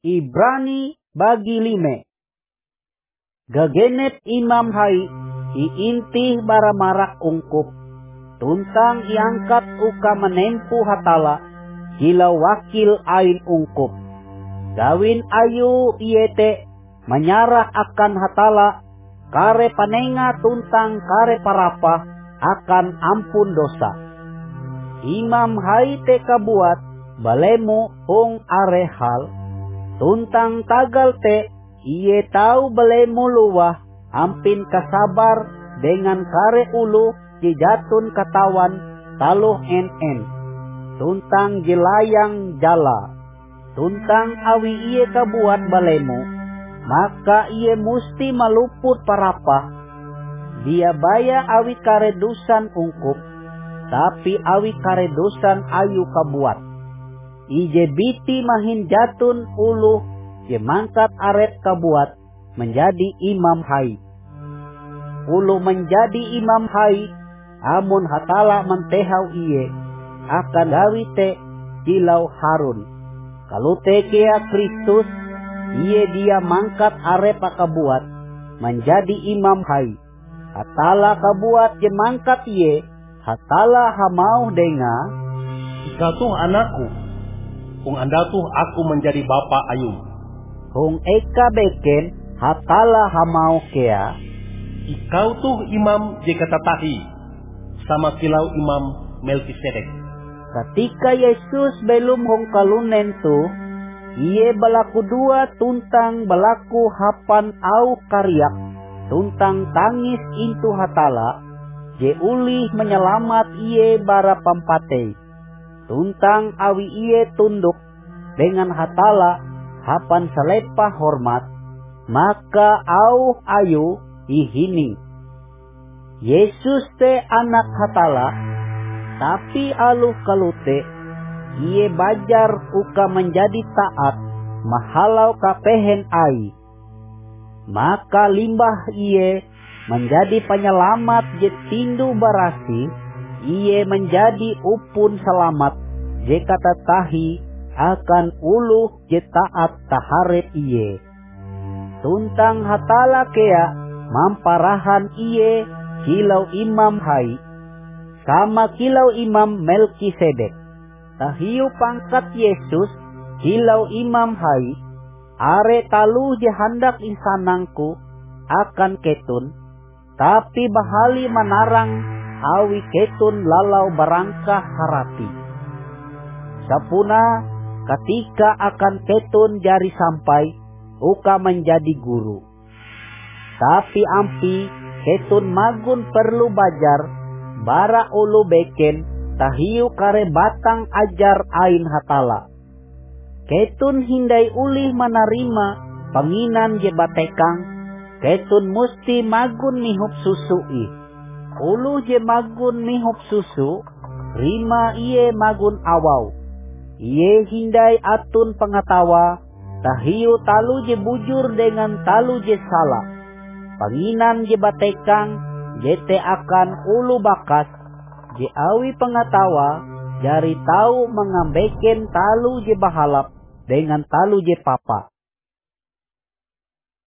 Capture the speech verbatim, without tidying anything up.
Ibrani bagi lime. Gagenep Imam Hai iintih bara marak ungkup. Tuntang iangkat uka menempuh hatala. Gila wakil ain ungkup. Gawin ayu iete menyarah akan hatala. Kare panenga tuntang kare parapa akan ampun dosa. Imam Hai te kabuat balemu hong are hal. Tuntang tagal te iye tahu balemu luwah ampin kasabar dengan kare ulu jejatun katawan taluh en en. Tuntang jelayang jala. Tuntang awi iye kabuat balemu, maka iye musti maluput parapa. Dia baya awi karedusan ungkup, tapi awi karedusan ayu kabuat. Ije biti mahin jatun ulu, je mangkat aret kabuat, menjadi Imam Hai. Ulu menjadi Imam Hai, amun hatala mentehau iye, akan gawi te jilau Harun. Kalau tekea Kristus, iye dia mangkat arepa kabuat, menjadi Imam Hai. Hatala kabuat je mangkat iye, hatala hamau denga. Ika tuh anakku, hong anda tuh aku menjadi bapa ayum. Hong eka beken, hatala hamau kea. Ikau tuh imam je katatahi, sama kilau imam Melkisedek. Ketika Yesus belum hong kalunen tu, iye balaku dua tuntang balaku hapan au karyak, tuntang tangis intu hatala, je ulih menyelamat iye bara pampatei. Tuntang awi iye tunduk dengan hatala hapan selepah hormat, maka au ayu ihining. Yesus te anak hatala, tapi aluh kalute, iye bajar uka menjadi taat, mahalau kapehen ai. Maka limbah iye menjadi penyelamat je tindu barasi, iye menjadi upun selamat je kata tahi akan uluh je taat taharet iye. Tuntang hatala kea mamparahan iye kilau Imam Hai, sama kilau Imam Melkisedek. Tahiu pangkat Yesus kilau Imam Hai, are talu je handak insanangku akan ketun, tapi bahali manarang awi ketun lalau barangkah harati. Sapuna ketika akan ketun jari sampai uka menjadi guru. Tapi ampi ketun magun perlu bajar bara ulu beken tahiu kare batang ajar ain hatala. Ketun hindai ulih menerima penginan je batekang, ketun musti magun mihup susui. Ulu je magun mihup susu, rima iye magun awau. Iye hindai atun pengetawa, tahiu talu je bujur dengan talu je salah. Penginan je batekang, jete akan ulu bakas, je awi pengetawa, jari tahu mengambeken talu je bahalap dengan talu je papa.